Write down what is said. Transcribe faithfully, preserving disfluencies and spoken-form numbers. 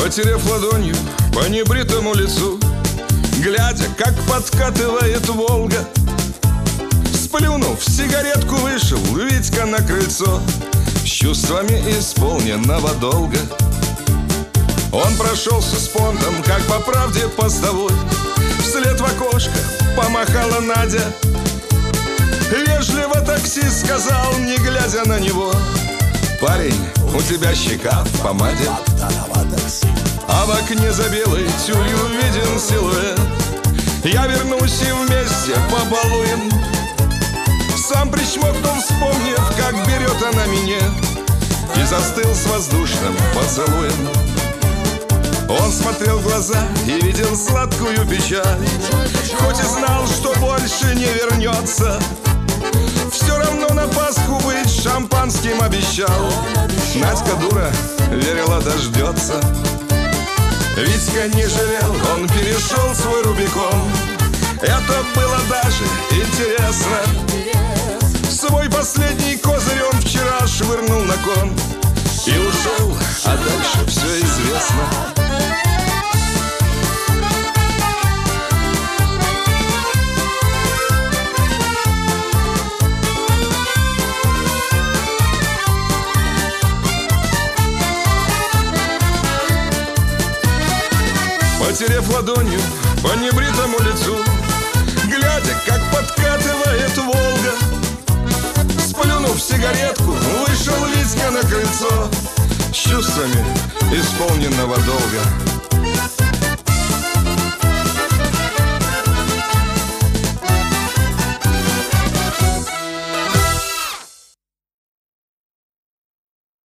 Потерев ладонью по небритому лицу, глядя, как подкатывает Волга, сплюнув, сигаретку вышел Витька на крыльцо с чувствами исполненного долга. Он прошелся с понтом, как по правде постовой. Вслед в окошко помахала Надя. Вежливо таксист сказал, не глядя на него: парень, у тебя щека в помаде. А в окне за белой тюлью виден силуэт. Я вернусь и вместе побалуем. Сам причмокнул, вспомнив, как берет она меня, и застыл с воздушным поцелуем. Он смотрел в глаза и видел сладкую печаль. Хоть и знал, что больше не вернется, все равно на Пасху быть шампанским обещал. Надька дура, верила, дождется. Витька не жалел, он перешел свой Рубикон. Это было даже интересно. Свой последний козырь он вчера швырнул на кон и ушел, а дальше все известно. Потерев ладонью по небритому лицу, глядя, как подкатывает Волга, сплюнув сигаретку, вышел Витька на крыльцо с чувствами исполненного долга.